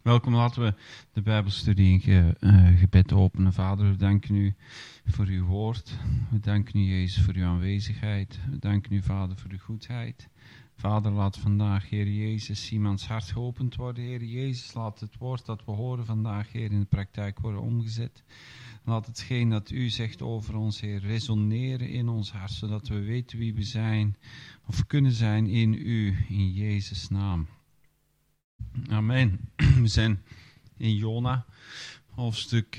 Welkom, laten we de Bijbelstudie in gebed openen. Vader, we danken u voor uw woord. We danken u, Jezus, voor uw aanwezigheid. We danken u, Vader, voor uw goedheid. Vader, laat vandaag, Heer Jezus, iemands hart geopend worden. Heer Jezus, laat het woord dat we horen vandaag, Heer, in de praktijk worden omgezet. Laat hetgeen dat u zegt over ons, Heer, resoneren in ons hart, zodat we weten wie we zijn, of kunnen zijn in u, in Jezus' naam. Amen. We zijn in Jona, hoofdstuk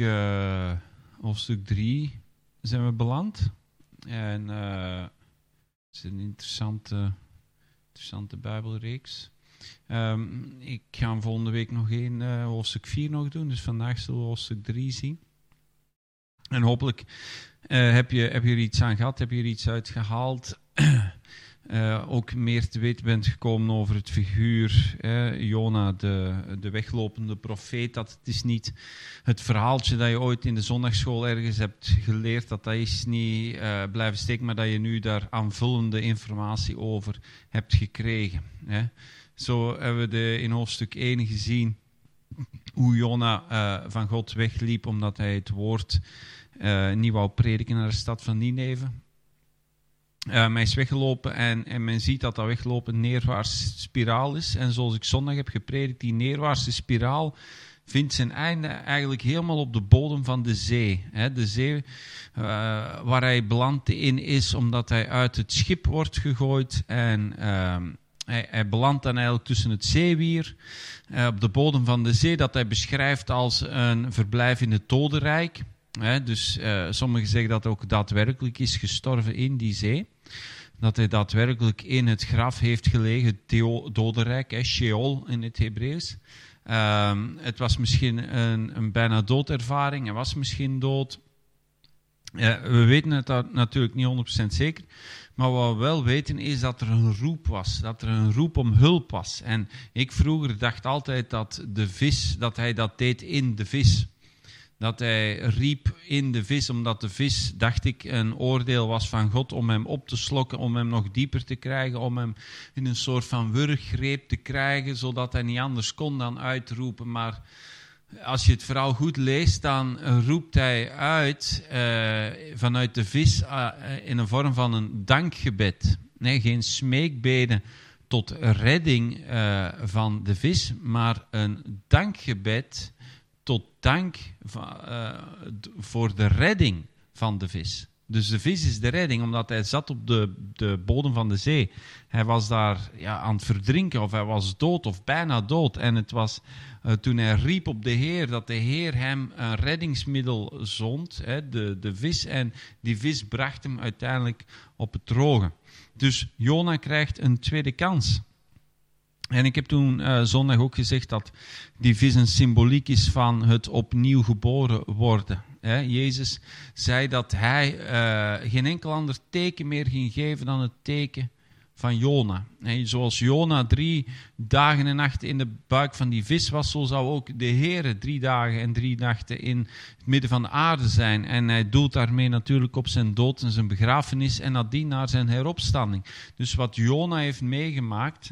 3 zijn we beland. En het is een interessante Bijbelreeks. Ik ga volgende week nog hoofdstuk 4 nog doen, dus vandaag zullen we hoofdstuk 3 zien. En hopelijk heb je er iets aan gehad, heb je er iets uit gehaald. Ook meer te weten bent gekomen over het figuur Jona, de weglopende profeet. Dat het is niet het verhaaltje dat je ooit in de zondagschool ergens hebt geleerd, dat is niet blijven steken, maar dat je nu daar aanvullende informatie over hebt gekregen. Zo hebben we in hoofdstuk 1 gezien hoe Jona van God wegliep omdat hij het woord niet wou prediken naar de stad van Nineve. Hij is weggelopen en men ziet dat weglopen een neerwaartse spiraal is. En zoals ik zondag heb gepredikt, die neerwaartse spiraal vindt zijn einde eigenlijk helemaal op de bodem van de zee. De zee waar hij belandt in is omdat hij uit het schip wordt gegooid. En hij belandt dan eigenlijk tussen het zeewier op de bodem van de zee, dat hij beschrijft als een verblijf in het dodenrijk. Dus sommigen zeggen dat hij ook daadwerkelijk is gestorven in die zee. Dat hij daadwerkelijk in het graf heeft gelegen, het dodenrijk, Sheol in het Hebreeuws. Het was misschien een bijna doodervaring, hij was misschien dood. We weten het natuurlijk niet 100% zeker. Maar wat we wel weten is dat er een roep was. Dat er een roep om hulp was. En ik vroeger dacht altijd dat de vis, dat hij dat deed in de vis. Dat hij riep in de vis, omdat de vis, dacht ik, een oordeel was van God om hem op te slokken, om hem nog dieper te krijgen, om hem in een soort van wurggreep te krijgen, zodat hij niet anders kon dan uitroepen. Maar als je het verhaal goed leest, dan roept hij uit vanuit de vis in een vorm van een dankgebed. Nee, geen smeekbeden tot redding van de vis, maar een dankgebed tot dank voor de redding van de vis. Dus de vis is de redding, omdat hij zat op de bodem van de zee. Hij was daar aan het verdrinken, of hij was dood, of bijna dood. En het was toen hij riep op de Heer, dat de Heer hem een reddingsmiddel zond, de vis. En die vis bracht hem uiteindelijk op het droge. Dus Jona krijgt een tweede kans. En ik heb toen zondag ook gezegd dat die vis een symboliek is van het opnieuw geboren worden. Jezus zei dat hij geen enkel ander teken meer ging geven dan het teken van Jona. Zoals Jona 3 dagen en nachten in de buik van die vis was, zo zou ook de Heer 3 dagen en 3 nachten in het midden van de aarde zijn. En hij doelt daarmee natuurlijk op zijn dood en zijn begrafenis en nadien naar zijn heropstanding. Dus wat Jona heeft meegemaakt,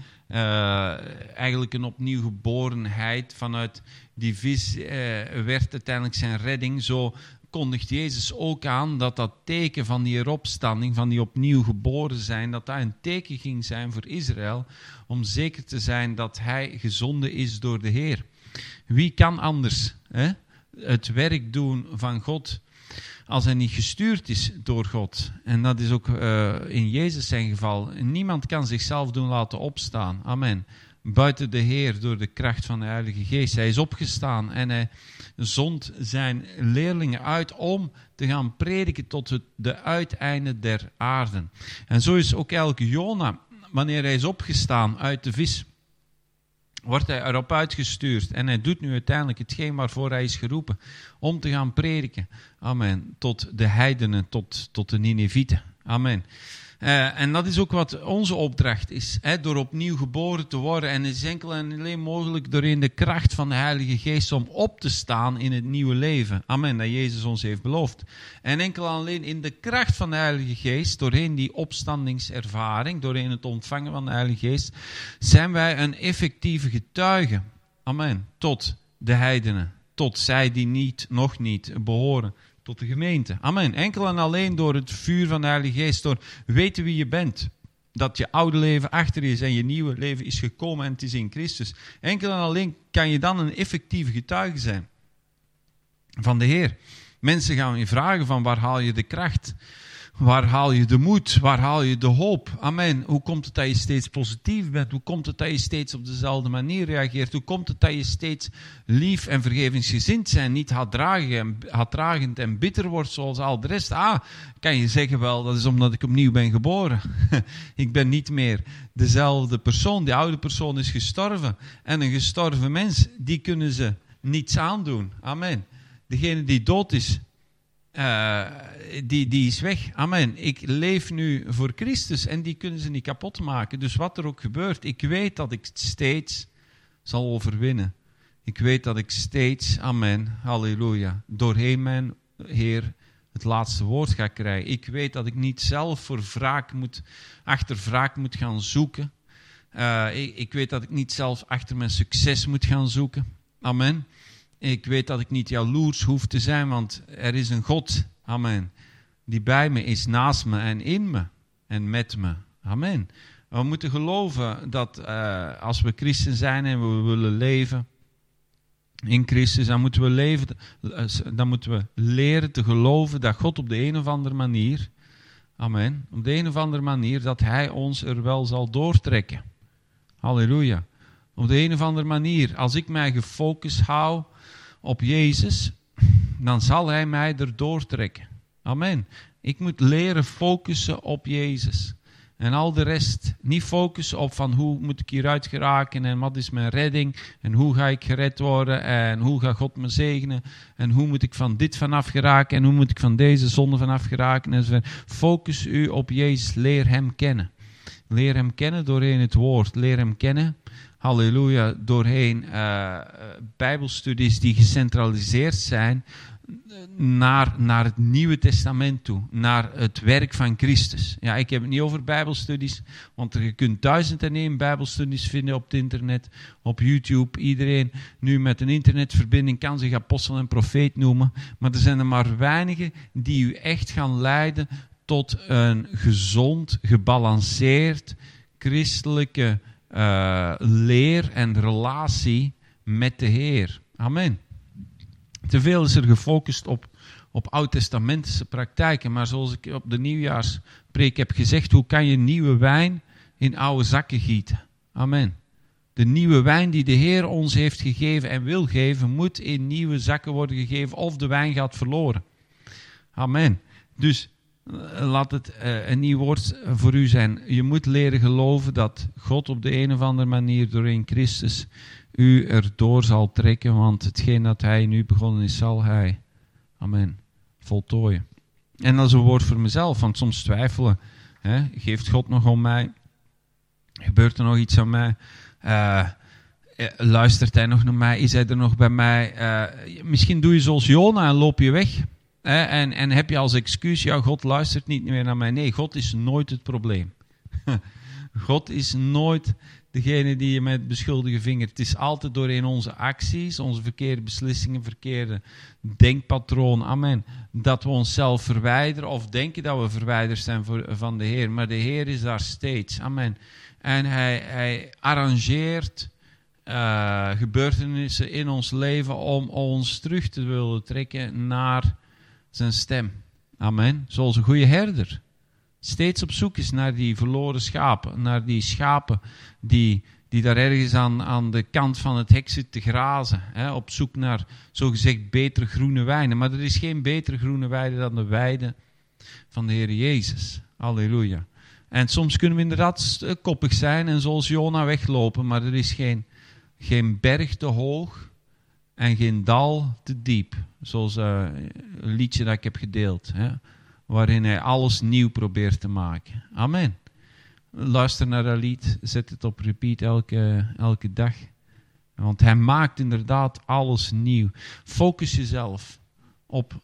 eigenlijk een opnieuw geborenheid vanuit die vis werd uiteindelijk zijn redding. Zo kondigt Jezus ook aan dat teken van die heropstanding, van die opnieuw geboren zijn, dat een teken ging zijn voor Israël, om zeker te zijn dat hij gezonden is door de Heer. Wie kan anders het werk doen van God als hij niet gestuurd is door God? En dat is ook in Jezus zijn geval. Niemand kan zichzelf doen laten opstaan. Amen. Buiten de Heer door de kracht van de Heilige Geest. Hij is opgestaan en hij zond zijn leerlingen uit om te gaan prediken tot de uiteinde der aarden. En zo is ook elke Jona, wanneer hij is opgestaan uit de vis, wordt hij erop uitgestuurd. En hij doet nu uiteindelijk hetgeen waarvoor hij is geroepen, om te gaan prediken. Amen. Tot de heidenen, tot de Ninevieten. Amen. En dat is ook wat onze opdracht is. Door opnieuw geboren te worden. En het is enkel en alleen mogelijk door in de kracht van de Heilige Geest om op te staan in het nieuwe leven. Amen, dat Jezus ons heeft beloofd. En enkel en alleen in de kracht van de Heilige Geest, doorheen die opstandingservaring, doorheen het ontvangen van de Heilige Geest, zijn wij een effectieve getuige. Amen. Tot de heidenen. Tot zij die nog niet behoren tot de gemeente. Amen. Enkel en alleen door het vuur van de Heilige Geest, door weten wie je bent. Dat je oude leven achter je is en je nieuwe leven is gekomen en het is in Christus. Enkel en alleen kan je dan een effectieve getuige zijn van de Heer. Mensen gaan je vragen van waar haal je de kracht? Waar haal je de moed? Waar haal je de hoop? Amen. Hoe komt het dat je steeds positief bent? Hoe komt het dat je steeds op dezelfde manier reageert? Hoe komt het dat je steeds lief en vergevingsgezind bent? Niet haatdragend en bitter wordt zoals al de rest. Kan je zeggen wel, dat is omdat ik opnieuw ben geboren. Ik ben niet meer dezelfde persoon. Die oude persoon is gestorven. En een gestorven mens, die kunnen ze niets aandoen. Amen. Degene die dood is, die is weg. Amen. Ik leef nu voor Christus en die kunnen ze niet kapot maken. Dus wat er ook gebeurt, ik weet dat ik steeds zal overwinnen. Ik weet dat ik steeds, amen, halleluja, doorheen mijn Heer het laatste woord ga krijgen. Ik weet dat ik niet zelf voor achter wraak moet gaan zoeken. Ik weet dat ik niet zelf achter mijn succes moet gaan zoeken. Amen. Ik weet dat ik niet jaloers hoef te zijn, want er is een God, amen, die bij me is, naast me en in me en met me. Amen. We moeten geloven dat als we christen zijn en we willen leven in Christus, dan moeten we leren te geloven dat God op de een of andere manier, amen, op de een of andere manier, dat Hij ons er wel zal doortrekken. Halleluja. Op de een of andere manier, als ik mij gefocust hou op Jezus, dan zal Hij mij erdoor trekken. Amen. Ik moet leren focussen op Jezus. En al de rest niet focussen op van hoe moet ik hieruit geraken en wat is mijn redding en hoe ga ik gered worden en hoe gaat God me zegenen en hoe moet ik van dit vanaf geraken en hoe moet ik van deze zonde vanaf geraken enzovoort. Focus u op Jezus. Leer Hem kennen. Leer Hem kennen doorheen het woord. Leer Hem kennen, halleluja, doorheen bijbelstudies die gecentraliseerd zijn naar het Nieuwe Testament toe, naar het werk van Christus. Ja, ik heb het niet over bijbelstudies, want je kunt 1001 bijbelstudies vinden op het internet, op YouTube. Iedereen nu met een internetverbinding kan zich apostel en profeet noemen, maar er zijn er maar weinigen die u echt gaan leiden tot een gezond, gebalanceerd, christelijke leer en relatie met de Heer. Amen. Te veel is er gefocust op oud-testamentische praktijken, maar zoals ik op de nieuwjaarspreek heb gezegd, hoe kan je nieuwe wijn in oude zakken gieten? Amen. De nieuwe wijn die de Heer ons heeft gegeven en wil geven, moet in nieuwe zakken worden gegeven of de wijn gaat verloren. Amen. Dus laat het een nieuw woord voor u zijn. Je moet leren geloven dat God op de een of andere manier doorheen Christus u erdoor zal trekken, want hetgeen dat Hij nu begonnen is, zal Hij, amen, voltooien. En dat is een woord voor mezelf, want soms twijfelen. Geeft God nog om mij? Gebeurt er nog iets aan mij? Luistert Hij nog naar mij? Is Hij er nog bij mij? Misschien doe je zoals Jona en loop je weg. En heb je als excuus, ja, God luistert niet meer naar mij. Nee, God is nooit het probleem. God is nooit degene die je met beschuldige vinger. Het is altijd doorheen onze acties, onze verkeerde beslissingen, verkeerde denkpatroon, amen, dat we onszelf verwijderen of denken dat we verwijderd zijn van de Heer. Maar de Heer is daar steeds, amen. En hij arrangeert gebeurtenissen in ons leven om ons terug te willen trekken naar zijn stem. Amen. Zoals een goede herder steeds op zoek is naar die verloren schapen. Naar die schapen die daar ergens aan de kant van het hek zitten te grazen. Op zoek naar zogezegd betere groene weiden. Maar er is geen betere groene weide dan de weide van de Heer Jezus. Halleluja. En soms kunnen we inderdaad koppig zijn en zoals Jona weglopen. Maar er is geen berg te hoog en geen dal te diep. Zoals een liedje dat ik heb gedeeld. Waarin hij alles nieuw probeert te maken. Amen. Luister naar dat lied. Zet het op repeat elke dag. Want hij maakt inderdaad alles nieuw. Focus jezelf op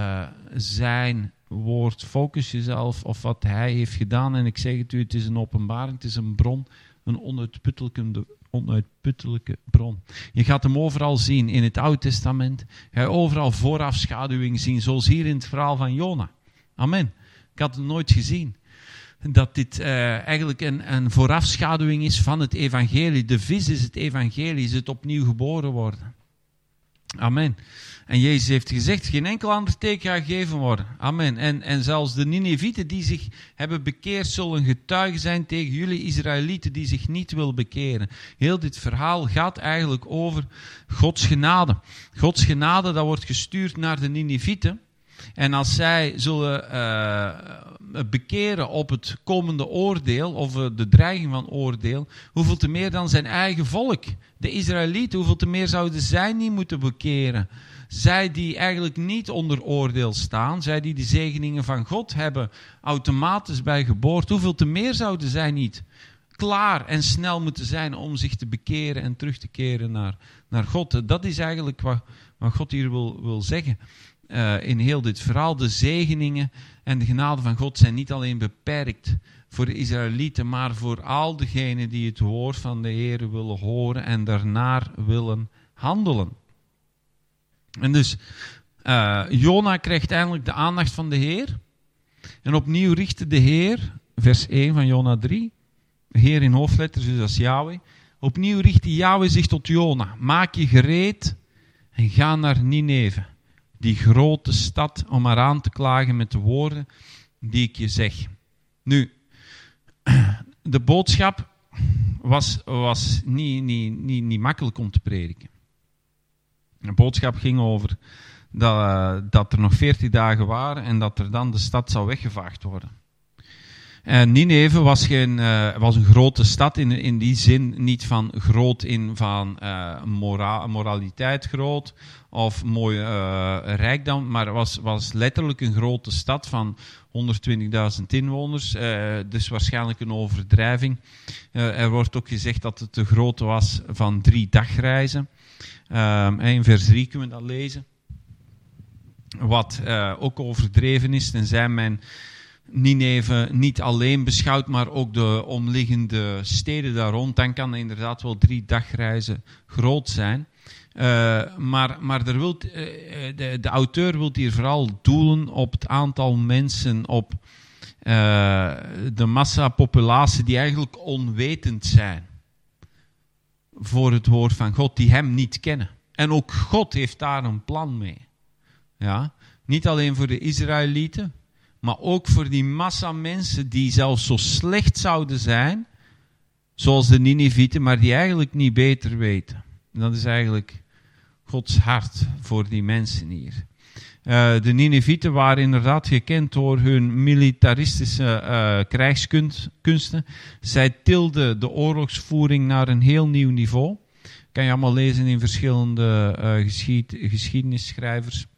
zijn woord. Focus jezelf op wat hij heeft gedaan. En ik zeg het u, het is een openbaring. Het is een bron. Een onuitputtelijke onuitputtelijke bron. Je gaat hem overal zien in het Oude Testament. Ga je overal voorafschaduwing zien, zoals hier in het verhaal van Jona. Amen. Ik had het nooit gezien. Dat dit eigenlijk een voorafschaduwing is van het evangelie. De vis is het evangelie, is het opnieuw geboren worden. Amen. En Jezus heeft gezegd, geen enkel ander teken gaat gegeven worden. Amen. En zelfs de Ninevieten die zich hebben bekeerd, zullen getuigen zijn tegen jullie Israëlieten die zich niet willen bekeren. Heel dit verhaal gaat eigenlijk over Gods genade. Gods genade, dat wordt gestuurd naar de Ninevieten. En als zij zullen bekeren op het komende oordeel, of de dreiging van oordeel, hoeveel te meer dan zijn eigen volk, de Israëlieten, hoeveel te meer zouden zij niet moeten bekeren. Zij die eigenlijk niet onder oordeel staan, zij die de zegeningen van God hebben automatisch bij geboorte, hoeveel te meer zouden zij niet klaar en snel moeten zijn om zich te bekeren en terug te keren naar God. Dat is eigenlijk wat God hier wil zeggen. In heel dit verhaal, de zegeningen en de genade van God zijn niet alleen beperkt voor de Israëlieten, maar voor al degenen die het woord van de Heer willen horen en daarnaar willen handelen. En dus, Jona krijgt eindelijk de aandacht van de Heer. En opnieuw richtte de Heer, vers 1 van Jona 3, de Heer in hoofdletters, dus dat is Yahweh. Opnieuw richtte Yahweh zich tot Jona. Maak je gereed en ga naar Nineve, die grote stad, om haar aan te klagen met de woorden die ik je zeg. Nu, de boodschap was niet makkelijk om te prediken. De boodschap ging over dat er nog 40 dagen waren en dat er dan de stad zou weggevaagd worden. En Nineve was een grote stad in die zin, niet van groot in van moraliteit groot of mooi rijkdom, maar het was letterlijk een grote stad van 120.000 inwoners, dus waarschijnlijk een overdrijving. Er wordt ook gezegd dat het de grootte was van 3 dagreizen. In vers 3 kunnen we dat lezen. Wat ook overdreven is, tenzij men Nineve niet alleen beschouwt, maar ook de omliggende steden daar rond, dan kan het inderdaad wel 3 dagreizen groot zijn. Maar de auteur wil hier vooral doelen op het aantal mensen, op de massapopulatie die eigenlijk onwetend zijn voor het woord van God, die hem niet kennen. En ook God heeft daar een plan mee. Ja? Niet alleen voor de Israëlieten, maar ook voor die massa mensen die zelfs zo slecht zouden zijn, zoals de Ninevieten, maar die eigenlijk niet beter weten. En dat is eigenlijk Gods hart voor die mensen hier. De Ninevieten waren inderdaad gekend door hun militaristische krijgskunsten. Zij tilden de oorlogsvoering naar een heel nieuw niveau. Kan je allemaal lezen in verschillende geschiedenisschrijvers.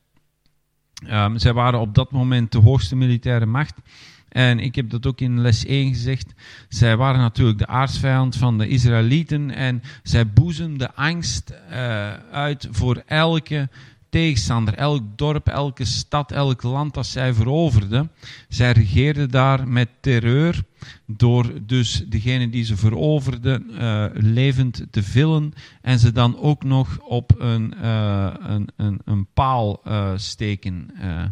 Zij waren op dat moment de hoogste militaire macht. En ik heb dat ook in les 1 gezegd. Zij waren natuurlijk de aardsvijand van de Israëlieten. En zij boezemden angst uit voor elke tegenstander. Elk dorp, elke stad, elk land dat zij veroverden. Zij regeerden daar met terreur. Door dus degene die ze veroverden levend te villen. En ze dan ook nog op een paal steken.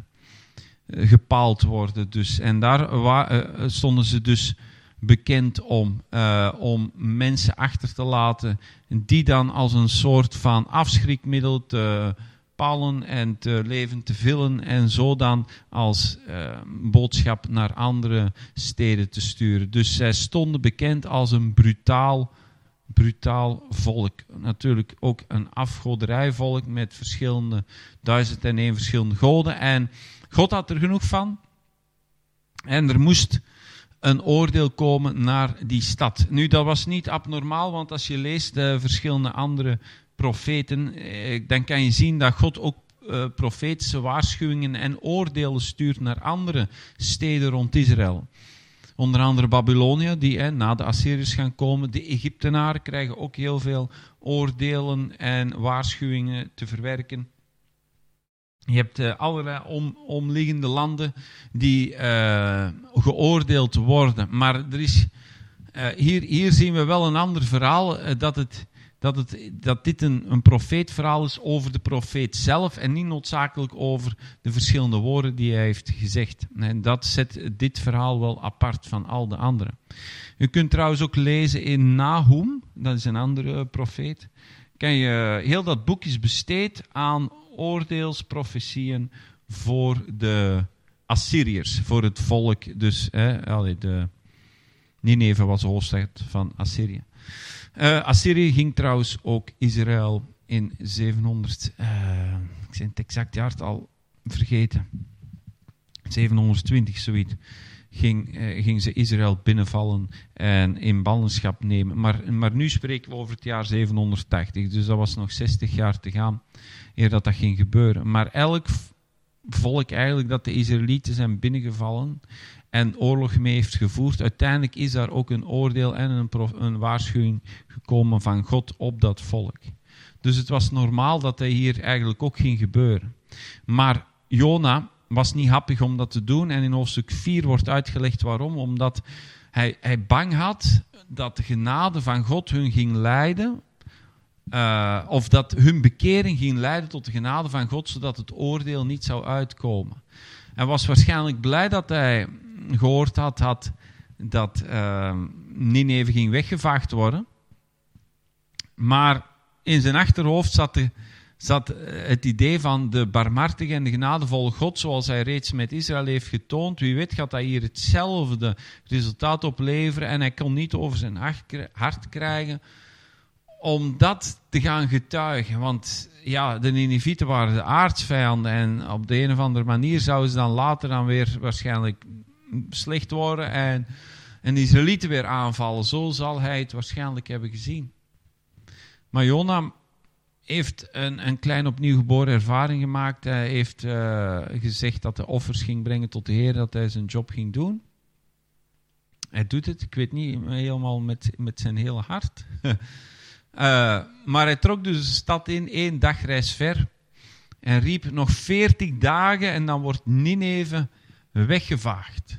Gepaald worden. Dus. En daar stonden ze dus bekend om mensen achter te laten die dan als een soort van afschrikmiddel te palen en te leven te villen en zo dan als boodschap naar andere steden te sturen. Dus zij stonden bekend als een brutaal volk. Natuurlijk ook een afgoderijvolk met verschillende 1001 verschillende goden. En God had er genoeg van. En er moest een oordeel komen naar die stad. Nu, dat was niet abnormaal, want als je leest de verschillende andere profeten, dan kan je zien dat God ook profetische waarschuwingen en oordelen stuurt naar andere steden rond Israël. Onder andere Babylonië, die na de Assyriërs gaan komen. De Egyptenaren krijgen ook heel veel oordelen en waarschuwingen te verwerken. Je hebt allerlei omliggende landen die geoordeeld worden. Maar er is hier zien we wel een ander verhaal, dat dit een profeetverhaal is over de profeet zelf en niet noodzakelijk over de verschillende woorden die hij heeft gezegd. En dat zet dit verhaal wel apart van al de anderen. U kunt trouwens ook lezen in Nahum, dat is een andere profeet. Heel dat boek is besteed aan oordeelsprofetieën voor de Assyriërs, voor het volk. Dus Nineve was de hoofdstad van Assyrië. Assyrië ging trouwens ook Israël in 700, ik ben het exact jaartal vergeten, 720 zoiets, ging ze Israël binnenvallen en in ballingschap nemen. Maar nu spreken we over het jaar 780, dus dat was nog 60 jaar te gaan eer dat ging gebeuren. Maar elk volk eigenlijk dat de Israëlieten zijn binnengevallen en oorlog mee heeft gevoerd, uiteindelijk is daar ook een oordeel en een waarschuwing gekomen van God op dat volk. Dus het was normaal dat dat hier eigenlijk ook ging gebeuren. Maar Jona was niet happig om dat te doen en in hoofdstuk 4 wordt uitgelegd waarom. Omdat hij bang had dat de genade van God hun ging leiden, of dat hun bekering ging leiden tot de genade van God, zodat het oordeel niet zou uitkomen. Hij was waarschijnlijk blij dat hij gehoord had dat Nineve ging weggevaagd worden. Maar in zijn achterhoofd zat het idee van de barmhartige en de genadevolle God, zoals hij reeds met Israël heeft getoond. Wie weet gaat hij hier hetzelfde resultaat opleveren en hij kon niet over zijn hart krijgen om dat te gaan getuigen. Want ja, de Ninevieten waren de aardsvijanden en op de een of andere manier zouden ze dan later dan weer waarschijnlijk slecht worden en de Israëlieten weer aanvallen. Zo zal hij het waarschijnlijk hebben gezien. Maar Jona heeft een klein opnieuw geboren ervaring gemaakt. Hij heeft gezegd dat hij offers ging brengen tot de Heer, dat hij zijn job ging doen. Hij doet het, ik weet niet helemaal met zijn hele hart. Maar hij trok dus de stad in, 1 dagreis ver. En riep nog 40 dagen en dan wordt Nineve weggevaagd.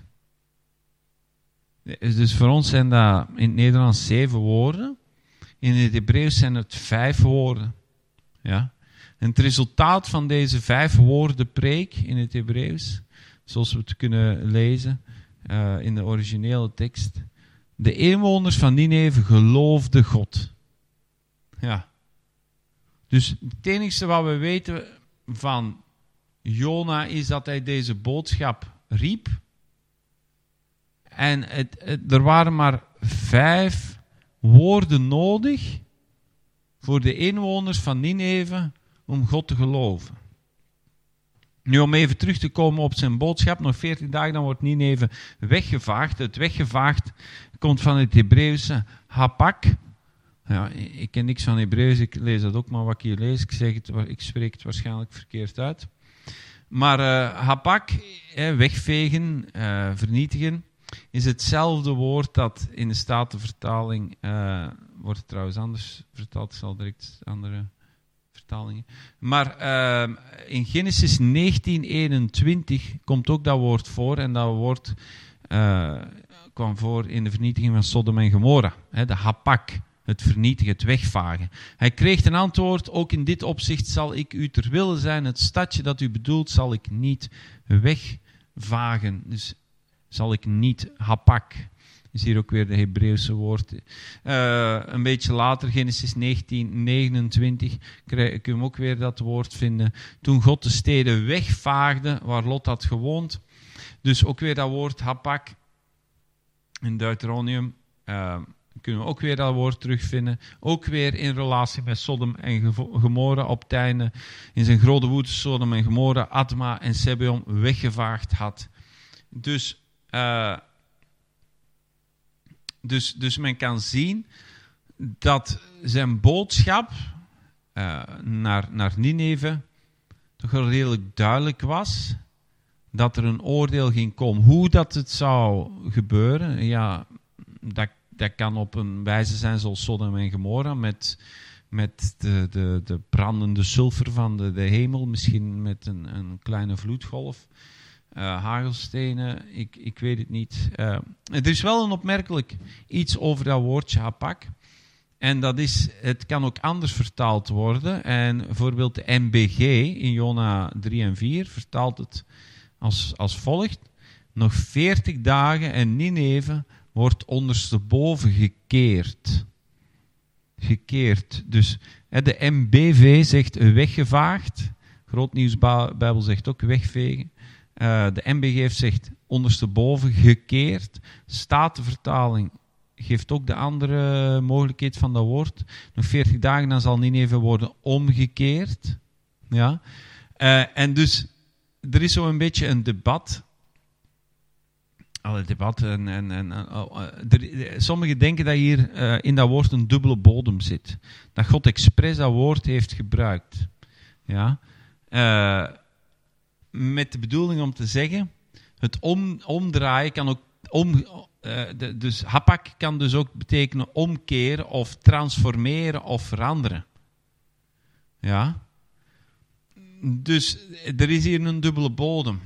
Dus voor ons zijn dat in het Nederlands 7 woorden. In het Hebreeuws zijn het 5 woorden. Ja? En het resultaat van deze 5 woorden preek in het Hebreeuws, zoals we het kunnen lezen in de originele tekst. De inwoners van Nineve geloofden God. Ja. Dus het enige wat we weten van Jona is dat hij deze boodschap riep. En er waren maar 5 woorden nodig voor de inwoners van Nineve om God te geloven. Nu, om even terug te komen op zijn boodschap, nog 14 dagen, dan wordt Nineve weggevaagd. Het weggevaagd komt van het Hebreeuwse hapak. Ja, ik ken niks van Hebreeuws, ik lees dat ook maar wat ik hier lees. Ik spreek het waarschijnlijk verkeerd uit. Maar hapak, wegvegen, vernietigen, is hetzelfde woord dat in de Statenvertaling, wordt het trouwens anders vertaald, ik zal direct andere vertalingen. Maar in Genesis 19:21 komt ook dat woord voor en dat woord kwam voor in de vernietiging van Sodom en Gomorra. De hapak. Het vernietigen, het wegvagen. Hij kreeg een antwoord, ook in dit opzicht zal ik u ter wille zijn. Het stadje dat u bedoelt zal ik niet wegvagen. Dus zal ik niet, hapak. Is hier ook weer de Hebreeuwse woord. Een beetje later, Genesis 19:29, kun je ook weer dat woord vinden. Toen God de steden wegvaagde waar Lot had gewoond. Dus ook weer dat woord hapak. In Deuteronomium kunnen we ook weer dat woord terugvinden. Ook weer in relatie met Sodom en Gomorra op het einde. In zijn grote woede Sodom en Gomorra, Adma en Sebeon weggevaagd had. Dus men kan zien dat zijn boodschap naar Nineve toch wel redelijk duidelijk was. Dat er een oordeel ging komen. Hoe dat het zou gebeuren, ja, dat kan op een wijze zijn zoals Sodom en Gomorra, met de brandende sulfer van de hemel, misschien met een kleine vloedgolf. hagelstenen, ik weet het niet. Er is wel een opmerkelijk iets over dat woordje hapak. En dat is, het kan ook anders vertaald worden. En bijvoorbeeld de MBG in Jona 3 en 4 vertaalt het als volgt. Nog 40 dagen en Nineve wordt ondersteboven gekeerd. Gekeerd. Dus de MBV zegt weggevaagd. Grootnieuwsbijbel zegt ook wegvegen. De MBG zegt ondersteboven gekeerd. Statenvertaling geeft ook de andere mogelijkheid van dat woord. Nog 40 dagen, dan zal Nineve worden omgekeerd. Ja. En dus, er is zo een beetje een debat. Sommigen denken dat hier in dat woord een dubbele bodem zit. Dat God expres dat woord heeft gebruikt. Ja. Met de bedoeling om te zeggen, het omdraaien kan ook dus hapak kan dus ook betekenen omkeren of transformeren of veranderen. Ja. Dus er is hier een dubbele bodem.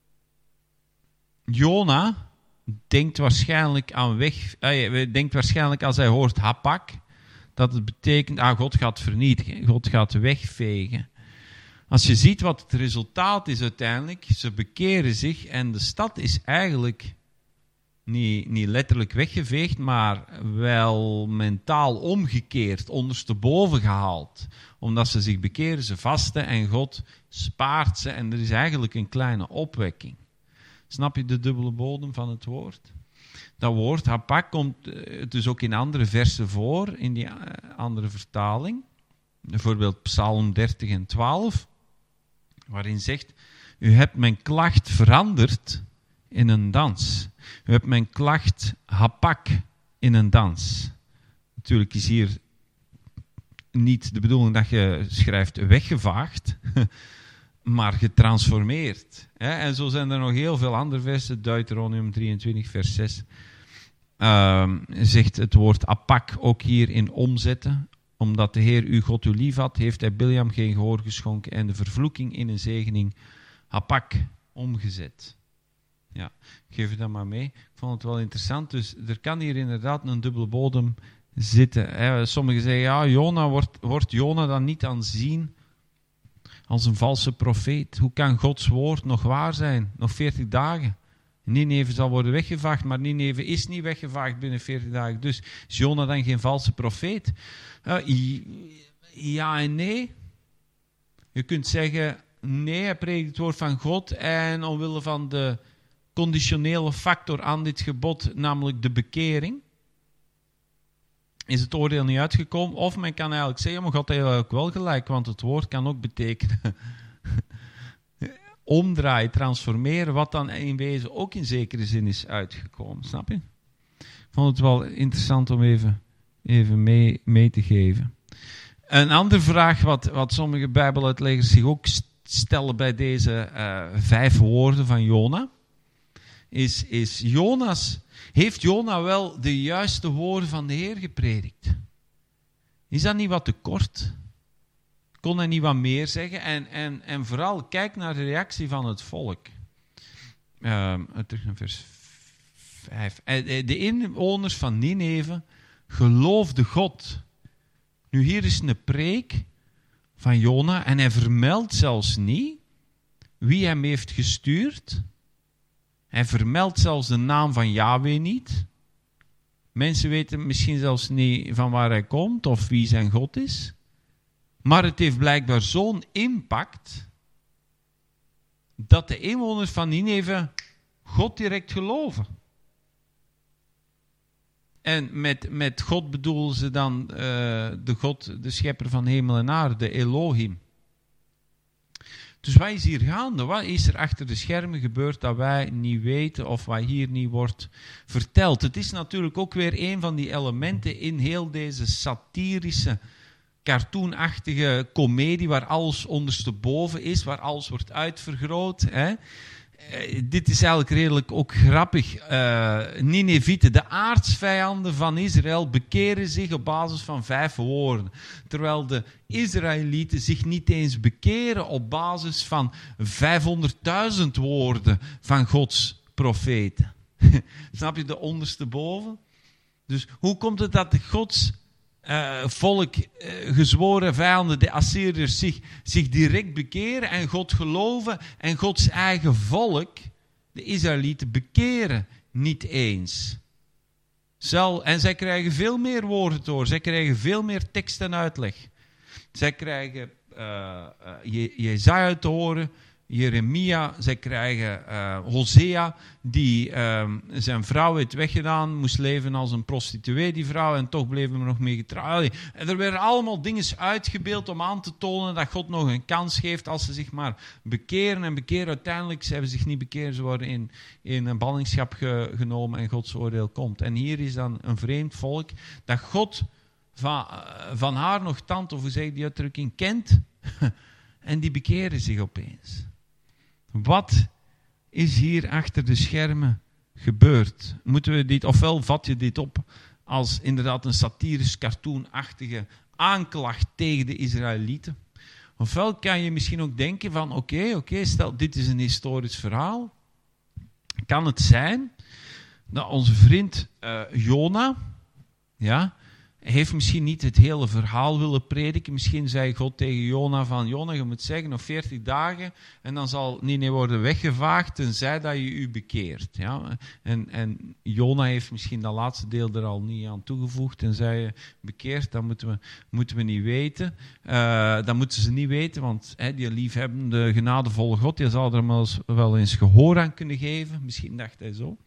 Jona denkt waarschijnlijk als hij hoort hapak, dat het betekent, God gaat vernietigen, God gaat wegvegen. Als je ziet wat het resultaat is uiteindelijk, ze bekeren zich en de stad is eigenlijk niet letterlijk weggeveegd, maar wel mentaal omgekeerd, ondersteboven gehaald. Omdat ze zich bekeren, ze vasten en God spaart ze en er is eigenlijk een kleine opwekking. Snap je de dubbele bodem van het woord? Dat woord hapak komt dus ook in andere versen voor, in die andere vertaling. Bijvoorbeeld Psalm 30 en 12, waarin zegt, u hebt mijn klacht veranderd in een dans. U hebt mijn klacht hapak in een dans. Natuurlijk is hier niet de bedoeling dat je schrijft weggevaagd, maar getransformeerd. En zo zijn er nog heel veel andere versen. Deuteronomium 23, vers 6 zegt het woord apak ook hier in omzetten. Omdat de Heer uw God u lief had, heeft hij Biljam geen gehoor geschonken en de vervloeking in een zegening hapak omgezet. Ja, ik geef het dan maar mee. Ik vond het wel interessant. Dus er kan hier inderdaad een dubbele bodem zitten. Sommigen zeggen, ja, Jona wordt Jona dan niet aanzien als een valse profeet? Hoe kan Gods woord nog waar zijn? Nog 40 dagen. Nineve zal worden weggevaagd, maar Nineve is niet weggevaagd binnen 40 dagen. Dus is Jona dan geen valse profeet? Ja en nee. Je kunt zeggen, nee, hij preekt het woord van God en omwille van de conditionele factor aan dit gebod, namelijk de bekering, is het oordeel niet uitgekomen. Of men kan eigenlijk zeggen, maar God heeft eigenlijk wel gelijk, want het woord kan ook betekenen omdraaien, transformeren, wat dan in wezen ook in zekere zin is uitgekomen. Snap je? Ik vond het wel interessant om even mee te geven. Een andere vraag wat sommige Bijbeluitleggers zich ook stellen bij deze 5 woorden van Jona, is heeft Jona wel de juiste woorden van de Heer gepredikt? Is dat niet wat te kort? Kon hij niet wat meer zeggen? En vooral, kijk naar de reactie van het volk. Terug naar vers 5. De inwoners van Nineve geloofden God. Nu, hier is een preek van Jona en hij vermeldt zelfs niet wie hem heeft gestuurd. Hij vermeldt zelfs de naam van Yahweh niet. Mensen weten misschien zelfs niet van waar hij komt of wie zijn God is. Maar het heeft blijkbaar zo'n impact dat de inwoners van Nineve God direct geloven. En met God bedoelen ze dan de God, de schepper van hemel en aarde, de Elohim. Dus wat is hier gaande? Wat is er achter de schermen gebeurd dat wij niet weten of wat hier niet wordt verteld? Het is natuurlijk ook weer een van die elementen in heel deze satirische, cartoonachtige komedie waar alles ondersteboven is, waar alles wordt uitvergroot. Hè? dit is eigenlijk redelijk ook grappig. Ninevieten, de aardsvijanden van Israël, bekeren zich op basis van 5 woorden. Terwijl de Israëlieten zich niet eens bekeren op basis van 500.000 woorden van Gods profeten. Snap je, de ondersteboven? Dus hoe komt het dat de Gods volk, gezworen vijanden, de Assyriërs, zich direct bekeren en God geloven en Gods eigen volk, de Israëlieten, bekeren niet eens? En zij krijgen veel meer woorden te horen, zij krijgen veel meer tekst en uitleg. Zij krijgen Jesaja te horen, Jeremia, zij krijgen Hosea, die zijn vrouw heeft weggedaan, moest leven als een prostituee, die vrouw, en toch bleven we nog mee getrouwd. En er werden allemaal dingen uitgebeeld om aan te tonen dat God nog een kans geeft als ze zich maar bekeren en bekeren. Uiteindelijk ze hebben zich niet bekeren, ze worden in een ballingschap genomen en Gods oordeel komt. En hier is dan een vreemd volk dat God van haar nog tand, of hoe zeg ik die uitdrukking, kent, en die bekeren zich opeens. Wat is hier achter de schermen gebeurd? Moeten we dit, ofwel vat je dit op als inderdaad een satirisch cartoonachtige aanklacht tegen de Israëlieten, ofwel kan je misschien ook denken van oké, stel dit is een historisch verhaal. Kan het zijn dat onze vriend Jona, heeft misschien niet het hele verhaal willen prediken. Misschien zei God tegen Jona van, Jona, je moet zeggen nog 40 dagen en dan zal Nineve worden weggevaagd tenzij dat je u bekeert. Ja? En Jona heeft misschien dat laatste deel er al niet aan toegevoegd. Tenzij je bekeert, dat moeten we niet weten. Dat moeten ze niet weten, want die liefhebbende, genadevolle God, die zal er wel eens gehoor aan kunnen geven. Misschien dacht hij zo.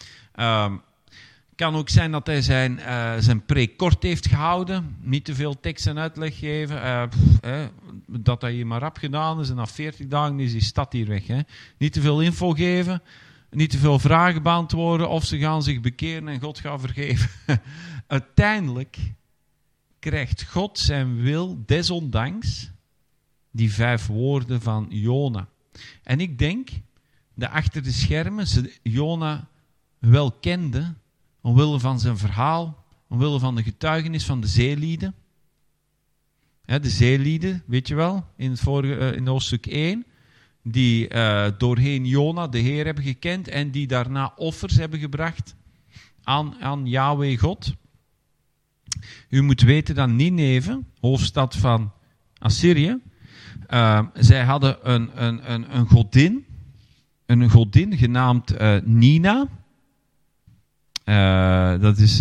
Het kan ook zijn dat hij zijn preek kort heeft gehouden. Niet te veel tekst en uitleg geven. Dat hij hier maar rap gedaan is. En na 40 dagen is die stad hier weg. Hè. Niet te veel info geven. Niet te veel vragen beantwoorden. Of ze gaan zich bekeren en God gaat vergeven. Uiteindelijk krijgt God zijn wil, desondanks, die 5 woorden van Jona. En ik denk dat achter de schermen ze Jona wel kenden, omwille van zijn verhaal, omwille van de getuigenis van de zeelieden. De zeelieden, weet je wel, in hoofdstuk 1, die doorheen Jona de Heer hebben gekend en die daarna offers hebben gebracht aan Yahweh God. U moet weten dat Nineve, hoofdstad van Assyrië, zij hadden een godin genaamd Nina. Dat is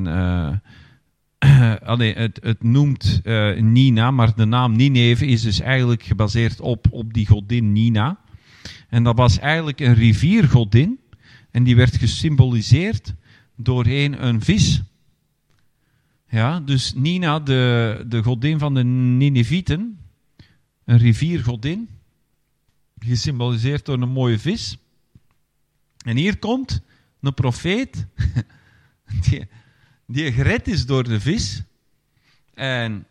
het noemt Nina, maar de naam Nineve is dus eigenlijk gebaseerd op die godin Nina. En dat was eigenlijk een riviergodin. En die werd gesymboliseerd doorheen een vis. Ja, dus Nina, de godin van de Ninevieten, een riviergodin, gesymboliseerd door een mooie vis. En hier komt een profeet die gered is door de vis. En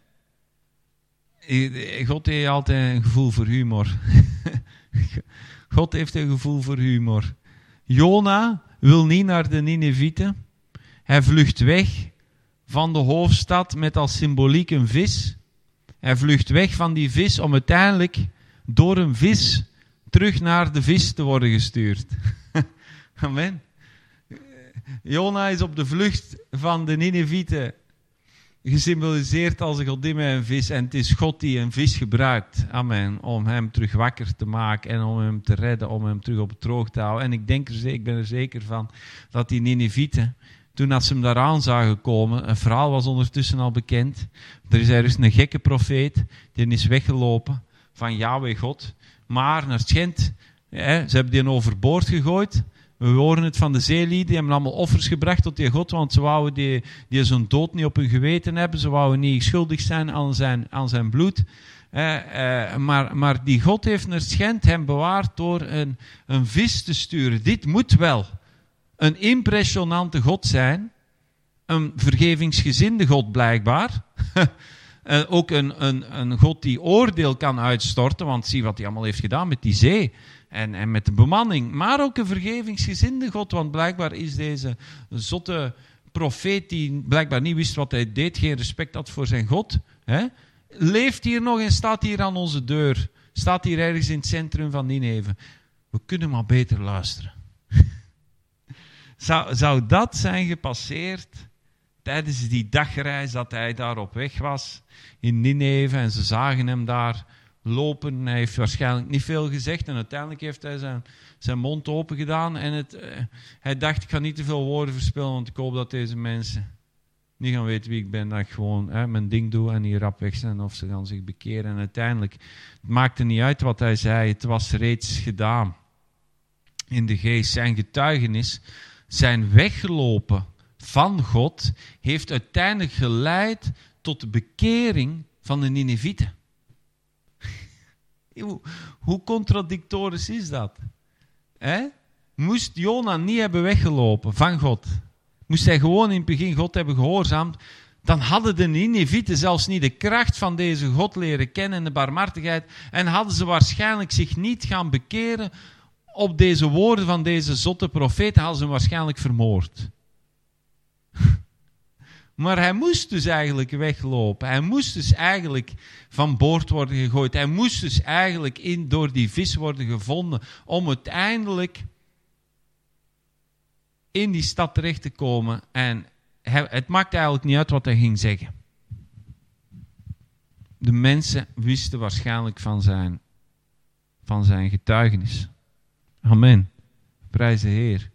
God heeft altijd een gevoel voor humor. God heeft een gevoel voor humor. Jona wil niet naar de Ninevieten. Hij vlucht weg van de hoofdstad met als symboliek een vis. Hij vlucht weg van die vis om uiteindelijk door een vis terug naar de vis te worden gestuurd. Amen. Jona is op de vlucht van de Ninevieten gesymboliseerd als een godin met een vis. En het is God die een vis gebruikt, amen, om hem terug wakker te maken en om hem te redden, om hem terug op het droog te houden. En ik ben er zeker van dat die Ninevieten, toen ze hem daaraan zagen komen, een verhaal was ondertussen al bekend. Er is dus een gekke profeet, die is weggelopen van Yahweh God. Maar naar het schijnt, ze hebben die overboord gegooid. We horen het van de zeelieden, die hebben allemaal offers gebracht tot die God, want ze wouden die zijn dood niet op hun geweten hebben, ze wouden niet schuldig zijn aan zijn bloed. Maar die God heeft naar het schijnt hem bewaard door een vis te sturen. Dit moet wel een impressionante God zijn, een vergevingsgezinde God blijkbaar. Ook een God die oordeel kan uitstorten, want zie wat hij allemaal heeft gedaan met die zee. en met de bemanning. Maar ook een vergevingsgezinde God, want blijkbaar is deze zotte profeet die blijkbaar niet wist wat hij deed, geen respect had voor zijn God, hè, leeft hier nog en staat hier aan onze deur. Staat hier ergens in het centrum van Nineve. We kunnen maar beter luisteren. Zou dat zijn gepasseerd tijdens die dagreis dat hij daar op weg was in Nineve en ze zagen hem daar lopen. Hij heeft waarschijnlijk niet veel gezegd en uiteindelijk heeft hij zijn mond open gedaan en hij dacht, ik ga niet te veel woorden verspillen, want ik hoop dat deze mensen niet gaan weten wie ik ben, dat ik gewoon mijn ding doe en hier rap weg zijn of ze gaan zich bekeren. En uiteindelijk, het maakte niet uit wat hij zei, het was reeds gedaan in de geest. Zijn getuigenis, zijn weggelopen van God, heeft uiteindelijk geleid tot de bekering van de Ninevieten. Hoe contradictorisch is dat? Moest Jona niet hebben weggelopen van God, moest hij gewoon in het begin God hebben gehoorzaamd, dan hadden de Ninevieten zelfs niet de kracht van deze God leren kennen en de barmhartigheid en hadden ze waarschijnlijk zich niet gaan bekeren op deze woorden van deze zotte profeet, hadden ze hem waarschijnlijk vermoord. Maar hij moest dus eigenlijk weglopen. Hij moest dus eigenlijk van boord worden gegooid. Hij moest dus eigenlijk door die vis worden gevonden om uiteindelijk in die stad terecht te komen. En het maakt eigenlijk niet uit wat hij ging zeggen. De mensen wisten waarschijnlijk van zijn getuigenis. Amen. Prijs de Heer.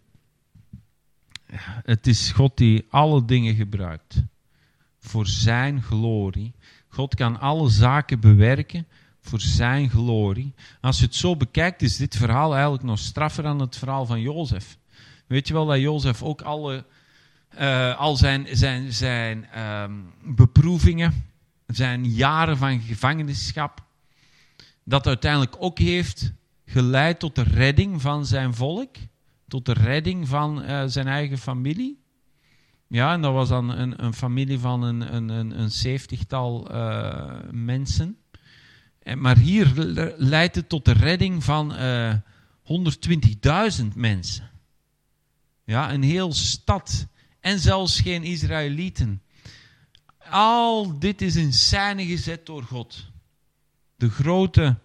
Het is God die alle dingen gebruikt voor zijn glorie. God kan alle zaken bewerken voor zijn glorie. Als je het zo bekijkt, is dit verhaal eigenlijk nog straffer dan het verhaal van Jozef. Weet je wel dat Jozef ook al zijn beproevingen, zijn jaren van gevangenschap, dat uiteindelijk ook heeft geleid tot de redding van zijn volk, tot de redding van zijn eigen familie. Ja, en dat was dan een familie van een 70-tal mensen. Maar hier leidt het tot de redding van 120.000 mensen. Ja, een heel stad. En zelfs geen Israëlieten. Al dit is in scène gezet door God. De grote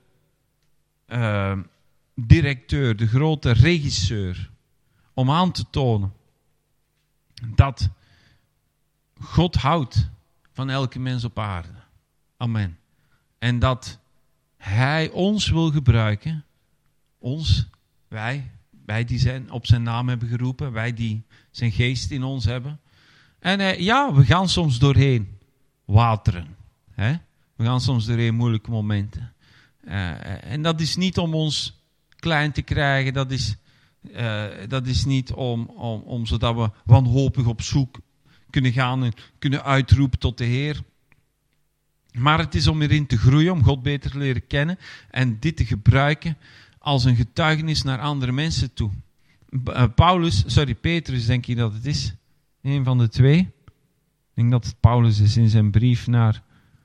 directeur, de grote regisseur. Om aan te tonen dat God houdt van elke mens op aarde. Amen. En dat hij ons wil gebruiken. Ons, wij die zijn op zijn naam hebben geroepen. Wij die zijn geest in ons hebben. En we gaan soms doorheen wateren. Hè? We gaan soms doorheen moeilijke momenten. En dat is niet om ons klein te krijgen. Dat is niet om zodat we wanhopig op zoek kunnen gaan en kunnen uitroepen tot de Heer. Maar het is om erin te groeien, om God beter te leren kennen en dit te gebruiken als een getuigenis naar andere mensen toe. Petrus denk ik dat het is. Een van de twee. Ik denk dat het Paulus is in zijn brief naar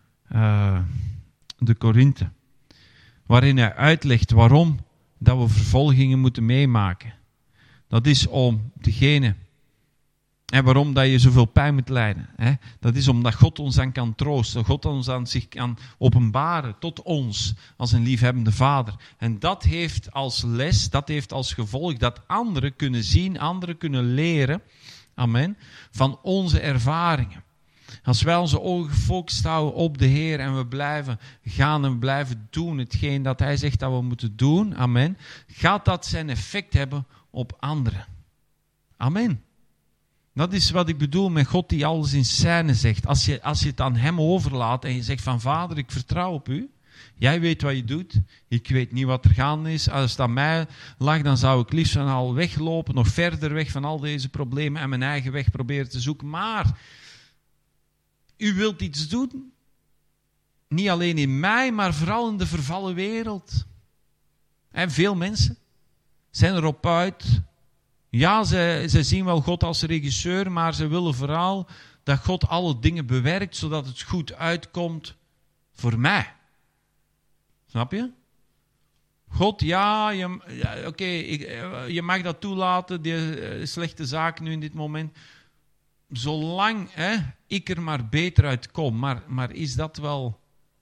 de Korinthe. Waarin hij uitlegt waarom dat we vervolgingen moeten meemaken. Dat is om degene. En waarom dat je zoveel pijn moet lijden. Hè? Dat is omdat God ons aan kan troosten. God ons aan zich kan openbaren tot ons als een liefhebbende vader. En dat heeft als les, dat heeft als gevolg dat anderen kunnen zien, anderen kunnen leren. Amen. Van onze ervaringen. Als wij onze ogen gefocust houden op de Heer en we blijven gaan en we blijven doen hetgeen dat Hij zegt dat we moeten doen. Amen. Gaat dat zijn effect hebben op anderen. Amen. Dat is wat ik bedoel met God die alles in scène zegt. Als je het aan hem overlaat en je zegt van Vader, ik vertrouw op u. Jij weet wat je doet. Ik weet niet wat er gaande is. Als het aan mij lag, dan zou ik liefst al weglopen. Nog verder weg van al deze problemen en mijn eigen weg proberen te zoeken. Maar u wilt iets doen. Niet alleen in mij, maar vooral in de vervallen wereld. En veel mensen zijn erop uit. Ja, ze zien wel God als regisseur, maar ze willen vooral dat God alle dingen bewerkt, zodat het goed uitkomt voor mij. Snap je? God, ja, oké, je mag dat toelaten, die slechte zaken nu in dit moment. Zolang ik er maar beter uit kom. Maar is dat wel...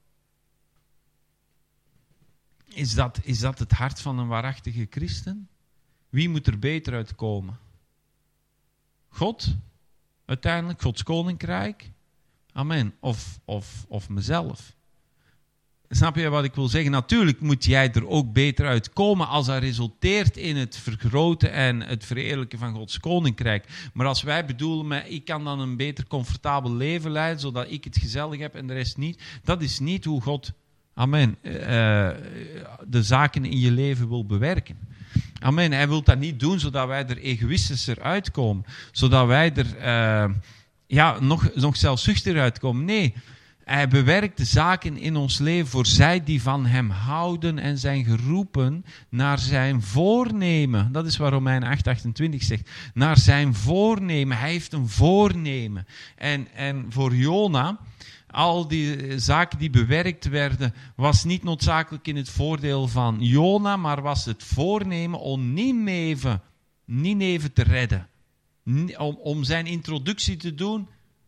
Is dat het hart van een waarachtige christen? Wie moet er beter uitkomen? God? Uiteindelijk, Gods koninkrijk? Amen. Of mezelf? Snap je wat ik wil zeggen? Natuurlijk moet jij er ook beter uitkomen als dat resulteert in het vergroten en het verheerlijken van Gods koninkrijk. Maar als wij bedoelen met ik kan dan een beter comfortabel leven leiden, zodat ik het gezellig heb en de rest niet, dat is niet hoe God, amen, de zaken in je leven wil bewerken. Amen. Hij wil dat niet doen zodat wij er egoïstischer uitkomen, zodat wij er nog zelfzuchtiger uitkomen. Nee. Hij bewerkt de zaken in ons leven voor zij die van hem houden en zijn geroepen naar zijn voornemen. Dat is wat Romeinen 8:28 zegt. Naar zijn voornemen. Hij heeft een voornemen. En voor Jona, al die zaken die bewerkt werden, was niet noodzakelijk in het voordeel van Jona, maar was het voornemen om Nineve te redden. Om zijn introductie te doen.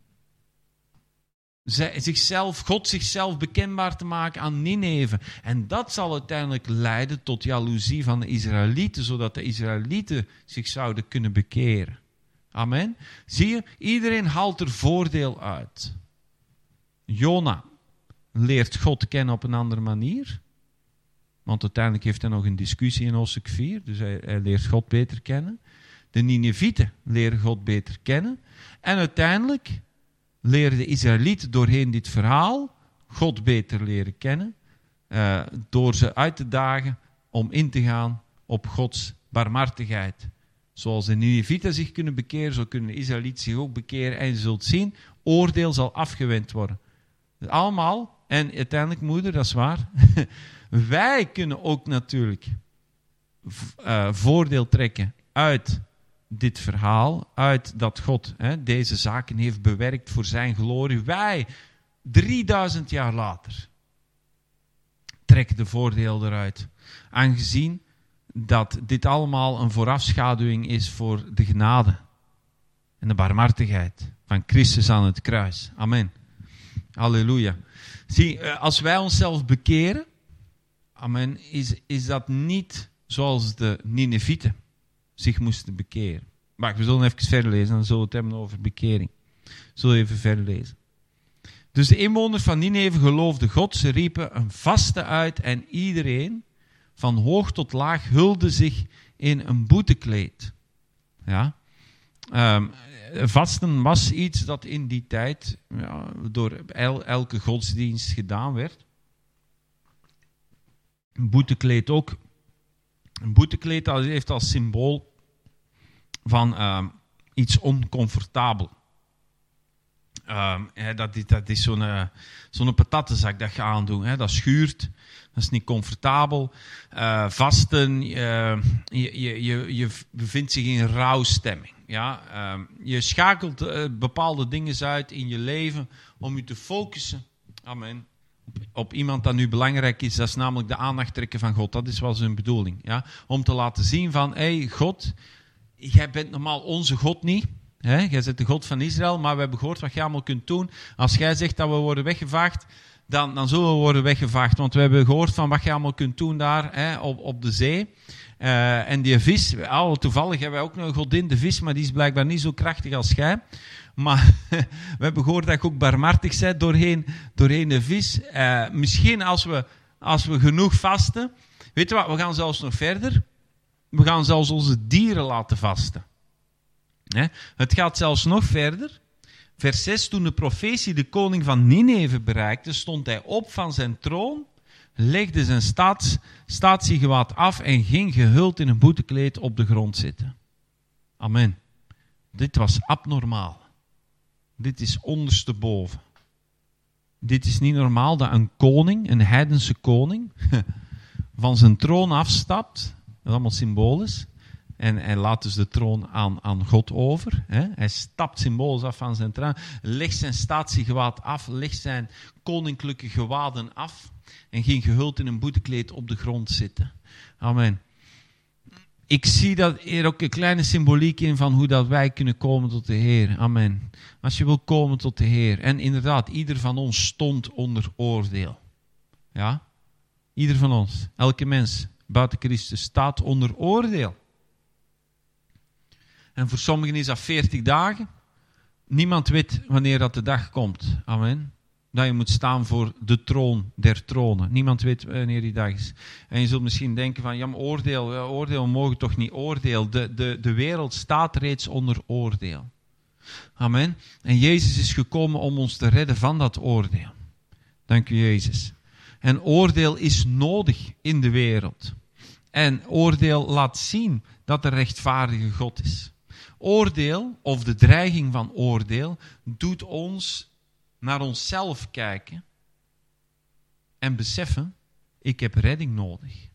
God zichzelf bekendbaar te maken aan Nineve. En dat zal uiteindelijk leiden tot jaloezie van de Israëlieten, zodat de Israëlieten zich zouden kunnen bekeren. Amen. Zie je, iedereen haalt er voordeel uit. Jona leert God kennen op een andere manier. Want uiteindelijk heeft hij nog een discussie in hoofdstuk 4, dus hij leert God beter kennen. De Ninevieten leren God beter kennen. En uiteindelijk leren de Israëlieten doorheen dit verhaal God beter leren kennen, door ze uit te dagen om in te gaan op Gods barmhartigheid. Zoals de Ninevieten zich kunnen bekeren, zo kunnen de Israëlieten zich ook bekeren. En je zult zien, oordeel zal afgewend worden. Dus allemaal, en uiteindelijk moeder, dat is waar, wij kunnen ook natuurlijk voordeel trekken uit dit verhaal, uit dat God deze zaken heeft bewerkt voor zijn glorie. Wij, 3000 jaar later, trekken de voordeel eruit. Aangezien dat dit allemaal een voorafschaduwing is voor de genade en de barmhartigheid van Christus aan het kruis. Amen. Halleluja. Zie, als wij onszelf bekeren, amen, is dat niet zoals de Ninevieten zich moesten bekeren. Maar we zullen even verder lezen, dan zullen we het hebben over bekering. We zullen even verder lezen. Dus de inwoners van Nineve geloofden God, ze riepen een vaste uit en iedereen, van hoog tot laag, hulde zich in een boetekleed. Ja. Vasten was iets dat in die tijd door elke godsdienst gedaan werd. Een boetekleed ook. Een boetekleed heeft als symbool van iets oncomfortabel. Dat is zo'n patattenzak dat je aandoet. Dat schuurt, dat is niet comfortabel. Vasten, je bevindt zich in rouwstemming. Ja? Je schakelt bepaalde dingen uit in je leven om je te focussen. Amen. Op iemand dat nu belangrijk is, dat is namelijk de aandacht trekken van God. Dat is wel zijn bedoeling. Ja? Om te laten zien van, hey, God, jij bent normaal onze God niet. Jij bent de God van Israël, maar we hebben gehoord wat jij allemaal kunt doen. Als jij zegt dat we worden weggevaagd, dan zullen we worden weggevaagd. Want we hebben gehoord van wat jij allemaal kunt doen daar op de zee. En die vis, toevallig hebben wij ook nog een godin, de vis, maar die is blijkbaar niet zo krachtig als jij. Maar we hebben gehoord dat je ook barmhartig bent doorheen de vis. Misschien als we genoeg vasten. Weet je wat, we gaan zelfs nog verder. We gaan zelfs onze dieren laten vasten. Het gaat zelfs nog verder. Vers 6, toen de profetie de koning van Nineve bereikte, stond hij op van zijn troon, legde zijn statiegewaad af en ging gehuld in een boetekleed op de grond zitten. Amen. Dit was abnormaal. Dit is ondersteboven. Dit is niet normaal dat een koning, een heidense koning, van zijn troon afstapt. Dat is allemaal symbolisch. En hij laat dus de troon aan God over. Hè. Hij stapt symbolisch af van zijn troon, legt zijn statiegewaad af, legt zijn koninklijke gewaden af en ging gehuld in een boetekleed op de grond zitten. Amen. Ik zie dat hier ook een kleine symboliek in van hoe dat wij kunnen komen tot de Heer. Amen. Als je wil komen tot de Heer. En inderdaad, ieder van ons stond onder oordeel. Ja? Ieder van ons, elke mens buiten Christus staat onder oordeel. En voor sommigen is dat 40 dagen. Niemand weet wanneer dat de dag komt. Amen. Dat je moet staan voor de troon der tronen. Niemand weet wanneer die dag is. En je zult misschien denken van, ja, maar oordeel, we mogen toch niet oordeel. De wereld staat reeds onder oordeel. Amen. En Jezus is gekomen om ons te redden van dat oordeel. Dank u, Jezus. En oordeel is nodig in de wereld. En oordeel laat zien dat er rechtvaardige God is. Oordeel, of de dreiging van oordeel, doet ons naar onszelf kijken en beseffen, ik heb redding nodig.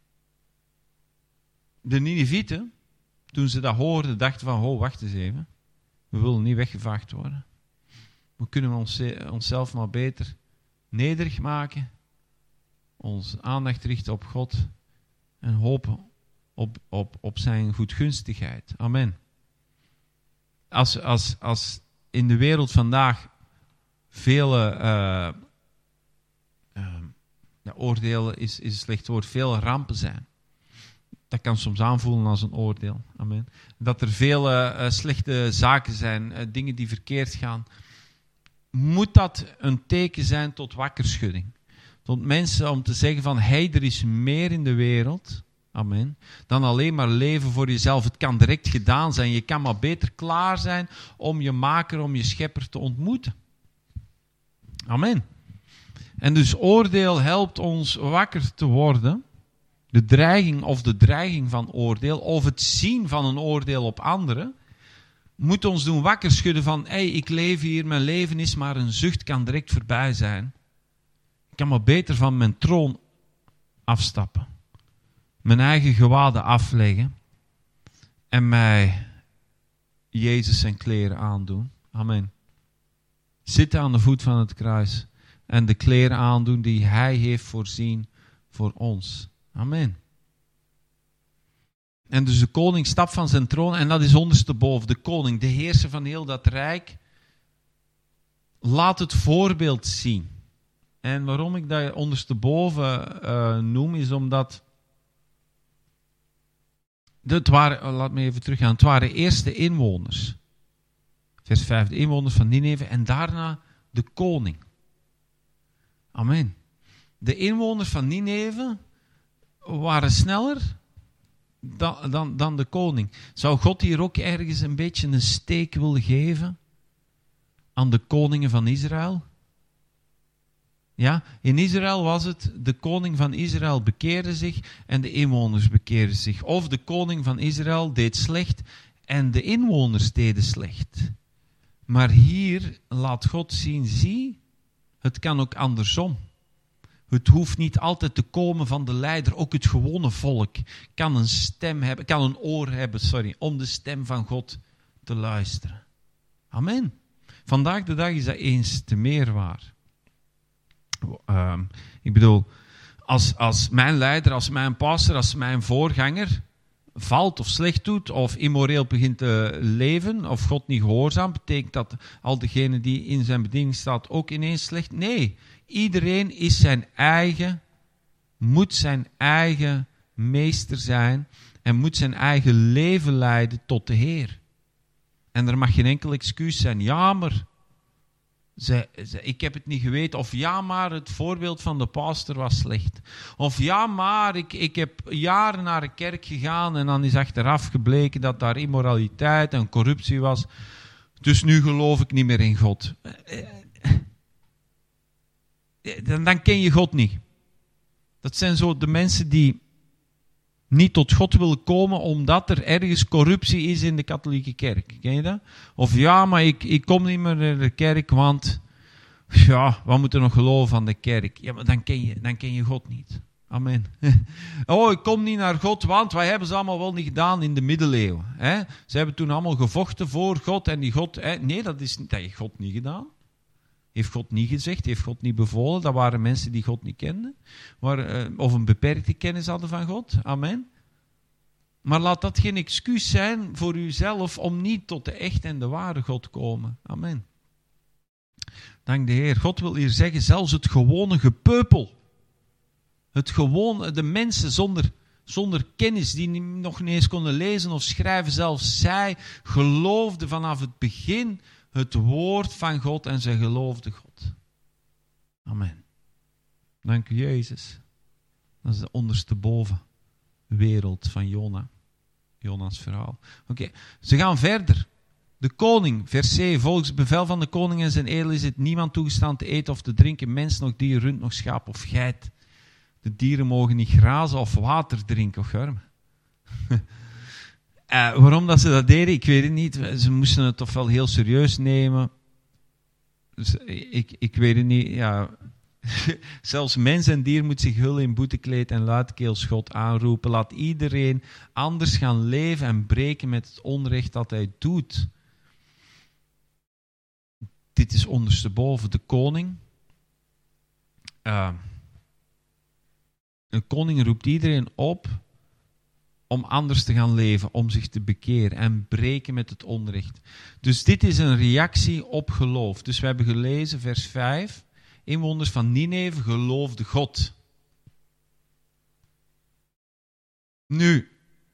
De Ninevieten, toen ze dat hoorden, dachten van, wacht eens even, we willen niet weggevaagd worden. We kunnen onszelf maar beter nederig maken, onze aandacht richten op God en hopen op zijn goedgunstigheid. Amen. Als in de wereld vandaag vele oordelen is een slecht woord, vele rampen zijn. Dat kan soms aanvoelen als een oordeel. Amen. Dat er vele slechte zaken zijn, dingen die verkeerd gaan. Moet dat een teken zijn tot wakkerschudding? Tot mensen om te zeggen van, er is meer in de wereld, amen, dan alleen maar leven voor jezelf. Het kan direct gedaan zijn. Je kan maar beter klaar zijn om je maker, om je schepper te ontmoeten. Amen. En dus oordeel helpt ons wakker te worden. De dreiging van oordeel, of het zien van een oordeel op anderen, moet ons doen wakker schudden van, ik leef hier, mijn leven is maar een zucht, kan direct voorbij zijn. Ik kan maar beter van mijn troon afstappen. Mijn eigen gewaden afleggen. En mij Jezus zijn kleren aandoen. Amen. Zitten aan de voet van het kruis. En de kleren aandoen die hij heeft voorzien voor ons. Amen. En dus de koning stapt van zijn troon en dat is ondersteboven. De koning, de heerser van heel dat rijk, laat het voorbeeld zien. En waarom ik dat ondersteboven noem, is omdat laat me even teruggaan. Het waren eerst de inwoners. Vers 5, de inwoners van Nineve en daarna de koning. Amen. De inwoners van Nineve waren sneller dan de koning. Zou God hier ook ergens een beetje een steek willen geven aan de koningen van Israël? Ja, in Israël was het, de koning van Israël bekeerde zich en de inwoners bekeerden zich. Of de koning van Israël deed slecht en de inwoners deden slecht. Maar hier laat God zien, zie, het kan ook andersom. Het hoeft niet altijd te komen van de leider. Ook het gewone volk kan een stem hebben, kan een oor hebben, om de stem van God te luisteren. Amen. Vandaag de dag is dat eens te meer waar. Ik bedoel, als mijn leider, als mijn pastor, als mijn voorganger valt of slecht doet of immoreel begint te leven of God niet gehoorzaam, betekent dat al degene die in zijn bediening staat ook ineens slecht? Nee, iedereen is moet zijn eigen meester zijn en moet zijn eigen leven leiden tot de Heer. En er mag geen enkel excuus zijn. Ja, maar ik heb het niet geweten. Of ja, maar het voorbeeld van de pastor was slecht. Of ja, maar ik heb jaren naar de kerk gegaan en dan is achteraf gebleken dat daar immoraliteit en corruptie was. Dus nu geloof ik niet meer in God. Dan ken je God niet. Dat zijn zo de mensen die niet tot God willen komen omdat er ergens corruptie is in de katholieke kerk. Ken je dat? Of ja, maar ik kom niet meer naar de kerk, want ja, wat moet er nog geloven van de kerk? Ja, maar dan ken je God niet. Amen. Oh, ik kom niet naar God, want wij hebben ze allemaal wel niet gedaan in de middeleeuwen. Hè? Ze hebben toen allemaal gevochten voor God en die God... Nee, dat heeft God niet gedaan. Heeft God niet gezegd, heeft God niet bevolen. Dat waren mensen die God niet kenden. Of een beperkte kennis hadden van God. Amen. Maar laat dat geen excuus zijn voor uzelf om niet tot de echte en de ware God te komen. Amen. Dank de Heer. God wil hier zeggen, zelfs het gewone gepeupel. De mensen zonder kennis, die nog niet eens konden lezen of schrijven, zelfs zij geloofden vanaf het begin het woord van God en zij geloofden God. Amen. Dank u, Jezus. Dat is de ondersteboven wereld van Jona's verhaal. Oké, ze gaan verder. De koning, vers 7. Volgens bevel van de koning en zijn edelen is het niemand toegestaan te eten of te drinken, mens, nog dier, rund, nog schaap of geit. De dieren mogen niet grazen of water drinken, of garmen. Waarom dat ze dat deden, ik weet het niet. Ze moesten het toch wel heel serieus nemen. Dus ik weet het niet. Ja. Zelfs mens en dier moet zich hullen in boetekleed en luidkeels God aanroepen. Laat iedereen anders gaan leven en breken met het onrecht dat hij doet. Dit is ondersteboven de koning. Een koning roept iedereen op om anders te gaan leven, om zich te bekeren en breken met het onrecht. Dus dit is een reactie op geloof. Dus we hebben gelezen, vers 5, inwoners van Nineve geloofden God. Nu,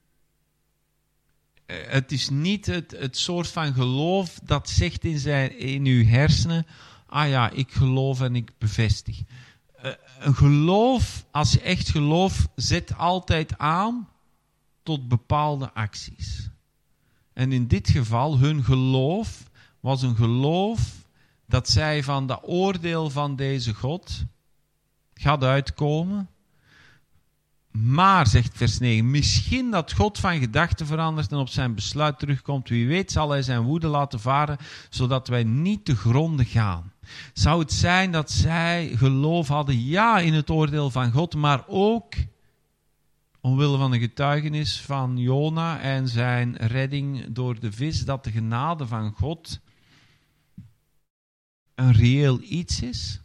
het is niet het soort van geloof dat zegt in uw hersenen, ah ja, ik geloof en ik bevestig. Een geloof, als je echt gelooft, zet altijd aan tot bepaalde acties. En in dit geval, hun geloof was een geloof dat zij van dat oordeel van deze God gaat uitkomen. Maar, zegt vers 9, misschien dat God van gedachten verandert en op zijn besluit terugkomt. Wie weet zal hij zijn woede laten varen, zodat wij niet te gronde gaan. Zou het zijn dat zij geloof hadden, ja, in het oordeel van God, maar ook omwille van de getuigenis van Jona en zijn redding door de vis, dat de genade van God een reëel iets is?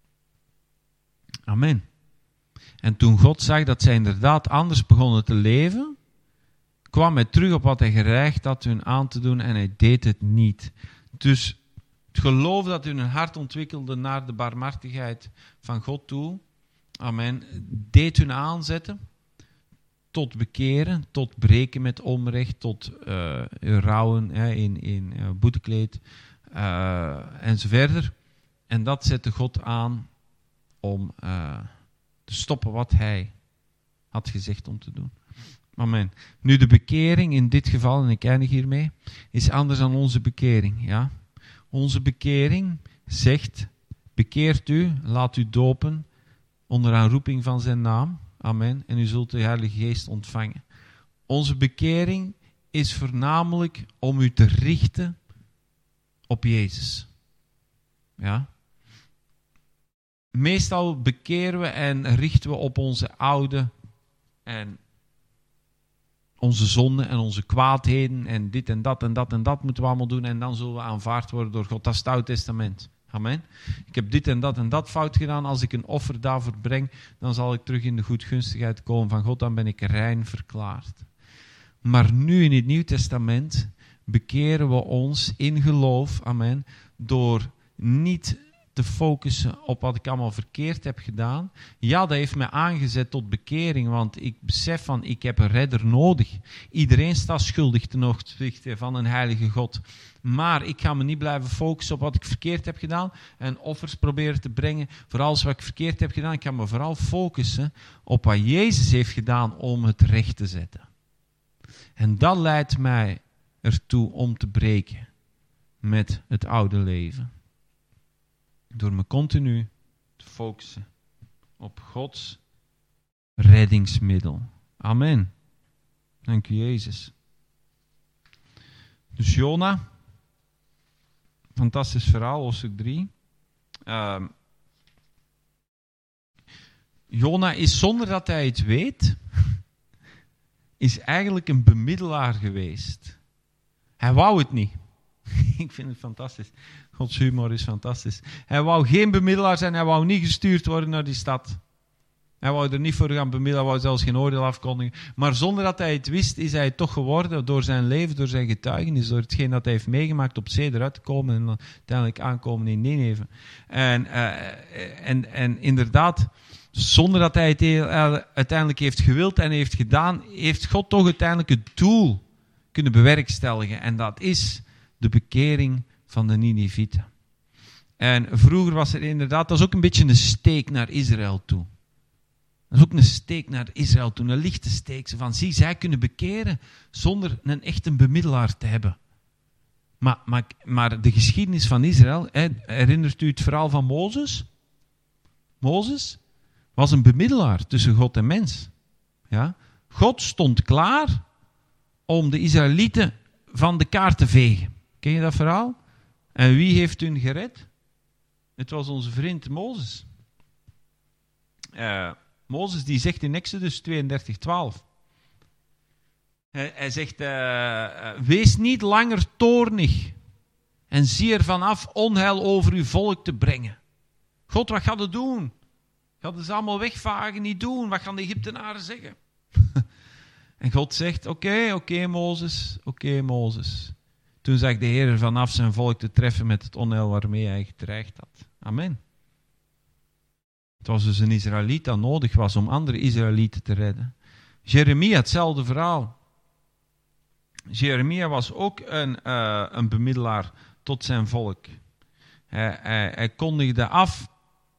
Amen. En toen God zag dat zij inderdaad anders begonnen te leven, kwam hij terug op wat hij gereigd had hun aan te doen en hij deed het niet. Dus het geloof dat hun hart ontwikkelde naar de barmhartigheid van God toe, amen, deed hun aanzetten tot bekeren, tot breken met onrecht, tot rouwen in boetekleed en zo verder. En dat zette God aan om te stoppen wat hij had gezegd om te doen. Amen. Nu de bekering in dit geval, en ik eindig hiermee, is anders dan onze bekering. Ja? Onze bekering zegt, bekeert u, laat u dopen onder aanroeping van zijn naam. Amen. En u zult de Heilige Geest ontvangen. Onze bekering is voornamelijk om u te richten op Jezus. Ja? Meestal bekeren we en richten we op onze oude en onze zonden en onze kwaadheden en dit en dat en dat en dat moeten we allemaal doen en dan zullen we aanvaard worden door God. Dat is het Oude Testament. Amen. Ik heb dit en dat fout gedaan. Als ik een offer daarvoor breng, dan zal ik terug in de goedgunstigheid komen van God. Dan ben ik rein verklaard. Maar nu in het Nieuw Testament bekeren we ons in geloof, amen, door niet te focussen op wat ik allemaal verkeerd heb gedaan. Ja, dat heeft mij aangezet tot bekering, want ik besef van, ik heb een redder nodig. Iedereen staat schuldig ten opzichte van een heilige God. Maar ik ga me niet blijven focussen op wat ik verkeerd heb gedaan en offers proberen te brengen voor alles wat ik verkeerd heb gedaan. Ik ga me vooral focussen op wat Jezus heeft gedaan om het recht te zetten. En dat leidt mij ertoe om te breken met het oude leven. Door me continu te focussen op Gods reddingsmiddel. Amen. Dank u, Jezus. Dus Jona, fantastisch verhaal, hoofdstuk 3. Jona is zonder dat hij het weet, is eigenlijk een bemiddelaar geweest. Hij wou het niet. Ik vind het fantastisch. Gods humor is fantastisch. Hij wou geen bemiddelaar zijn, hij wou niet gestuurd worden naar die stad. Hij wou er niet voor gaan bemiddelen, hij wou zelfs geen oordeel afkondigen. Maar zonder dat hij het wist, is hij het toch geworden door zijn leven, door zijn getuigenis, door hetgeen dat hij heeft meegemaakt op zee eruit te komen en dan uiteindelijk aankomen in Nineve. En inderdaad, zonder dat hij het uiteindelijk heeft gewild en heeft gedaan, heeft God toch uiteindelijk het doel kunnen bewerkstelligen. En dat is de bekering van de Ninevieten. En vroeger was er inderdaad, dat is ook een beetje een steek naar Israël toe. Dat is ook een steek naar Israël toe, een lichte steek. Van, zie, zij kunnen bekeren zonder een echte bemiddelaar te hebben. Maar de geschiedenis van Israël, herinnert u het verhaal van Mozes? Mozes was een bemiddelaar tussen God en mens. Ja? God stond klaar om de Israëlieten van de kaart te vegen. Ken je dat verhaal? En wie heeft hun gered? Het was onze vriend Mozes. Mozes die zegt in Exodus 32:12. Hij zegt, wees niet langer toornig en zie ervan af onheil over uw volk te brengen. God, wat gaat het doen? Gaat het allemaal wegvagen, niet doen? Wat gaan de Egyptenaren zeggen? En God zegt, oké, Mozes. Toen zag de Heer ervan af zijn volk te treffen met het onheil waarmee hij gedreigd had. Amen. Het was dus een Israëliet dat nodig was om andere Israëlieten te redden. Jeremia, hetzelfde verhaal. Jeremia was ook een bemiddelaar tot zijn volk. Hij kondigde af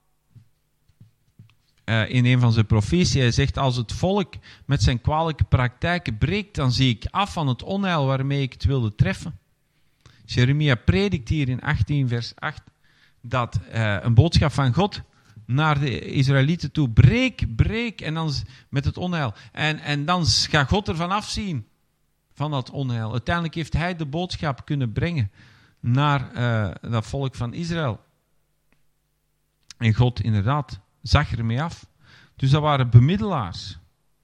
in een van zijn profeties. Hij zegt, als het volk met zijn kwalijke praktijken breekt, dan zie ik af van het onheil waarmee ik het wilde treffen. Jeremia predikt hier in 18 vers 8 dat een boodschap van God naar de Israëlieten toe. Breek, en dan met het onheil. En dan gaat God ervan afzien, van dat onheil. Uiteindelijk heeft hij de boodschap kunnen brengen naar dat volk van Israël. En God inderdaad zag ermee af. Dus dat waren bemiddelaars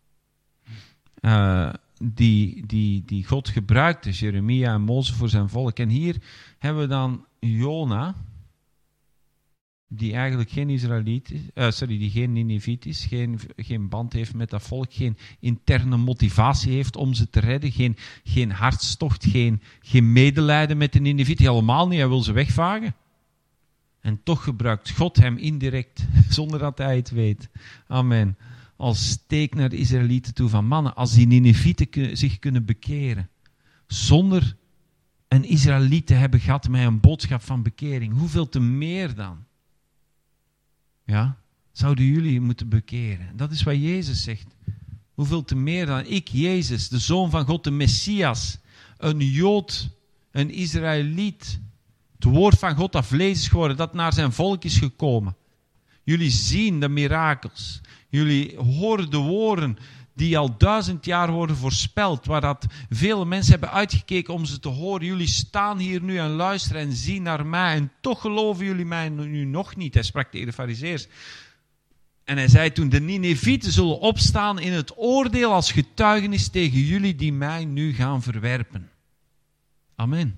die God gebruikte, Jeremia en Mozes voor zijn volk. En hier hebben we dan Jona, die eigenlijk geen Israëliet is, die geen Nineviet is, geen band heeft met dat volk, geen interne motivatie heeft om ze te redden, geen hartstocht, geen medelijden met de Ninevieten, helemaal niet, hij wil ze wegvagen. En toch gebruikt God hem indirect, zonder dat hij het weet. Amen. Als steek naar de Israëlieten toe van mannen, als die Ninevieten zich kunnen bekeren, zonder een Israëliet te hebben gehad met een boodschap van bekering, hoeveel te meer dan? Ja, zouden jullie moeten bekeren? Dat is wat Jezus zegt. Hoeveel te meer dan ik, Jezus, de Zoon van God, de Messias, een Jood, een Israëliet, het woord van God dat vlees is geworden, dat naar zijn volk is gekomen. Jullie zien de mirakels. Jullie horen de woorden die al 1000 jaar worden voorspeld, waar dat vele mensen hebben uitgekeken om ze te horen. Jullie staan hier nu en luisteren en zien naar mij en toch geloven jullie mij nu nog niet. Hij sprak tegen de Farizeeërs. En hij zei toen, de Ninevieten zullen opstaan in het oordeel als getuigenis tegen jullie die mij nu gaan verwerpen. Amen.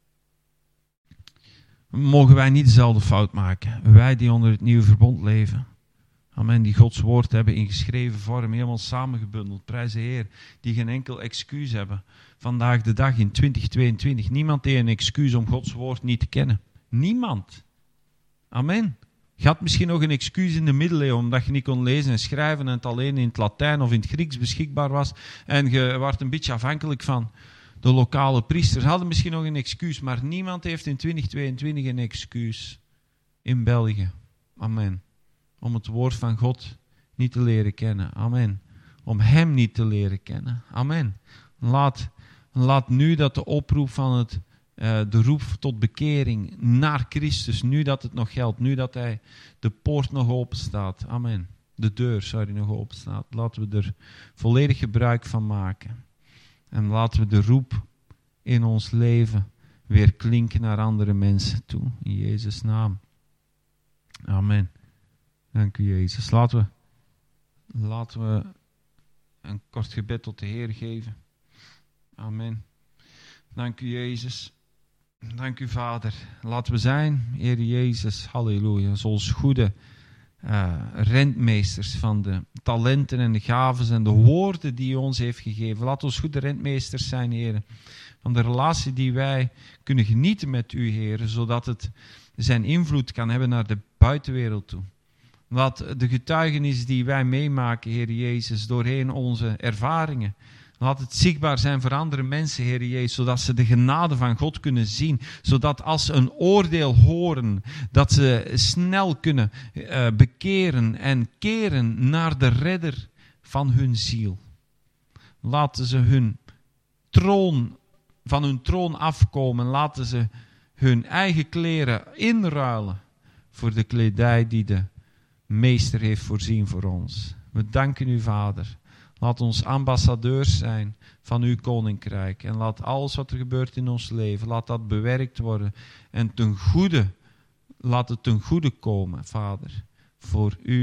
Mogen wij niet dezelfde fout maken. Wij die onder het nieuwe verbond leven. Amen, die Gods woord hebben in geschreven vorm, helemaal samengebundeld. Prijs de Heer, die geen enkel excuus hebben. Vandaag de dag in 2022. Niemand heeft een excuus om Gods woord niet te kennen. Niemand. Amen. Je had misschien nog een excuus in de middeleeuwen, omdat je niet kon lezen en schrijven en het alleen in het Latijn of in het Grieks beschikbaar was. En je werd een beetje afhankelijk van de lokale priesters. Hadden misschien nog een excuus, maar niemand heeft in 2022 een excuus in België. Amen. Om het woord van God niet te leren kennen. Amen. Om hem niet te leren kennen. Amen. Laat nu dat de oproep van de roep tot bekering naar Christus, nu dat het nog geldt, nu dat de poort nog open staat. Amen. De deur, nog open staat. Laten we er volledig gebruik van maken. En laten we de roep in ons leven weer klinken naar andere mensen toe. In Jezus' naam. Amen. Dank u, Jezus. Laten we Laten we een kort gebed tot de Heer geven. Amen. Dank u, Jezus. Dank u, Vader. Laten we zijn, Heer Jezus, halleluja, zoals goede rentmeesters van de talenten en de gaven en de woorden die u ons heeft gegeven. Laat ons goede rentmeesters zijn, Heer, van de relatie die wij kunnen genieten met u, Heer, zodat het zijn invloed kan hebben naar de buitenwereld toe. Laat de getuigenis die wij meemaken, Heer Jezus, doorheen onze ervaringen, laat het zichtbaar zijn voor andere mensen, Heer Jezus, zodat ze de genade van God kunnen zien. Zodat als ze een oordeel horen, dat ze snel kunnen bekeren en keren naar de redder van hun ziel. Laten ze van hun troon afkomen. Laten ze hun eigen kleren inruilen voor de kledij die de Meester heeft voorzien voor ons. We danken u, Vader. Laat ons ambassadeurs zijn van uw koninkrijk. En laat alles wat er gebeurt in ons leven, laat dat bewerkt worden. En laat het ten goede komen, Vader, voor u.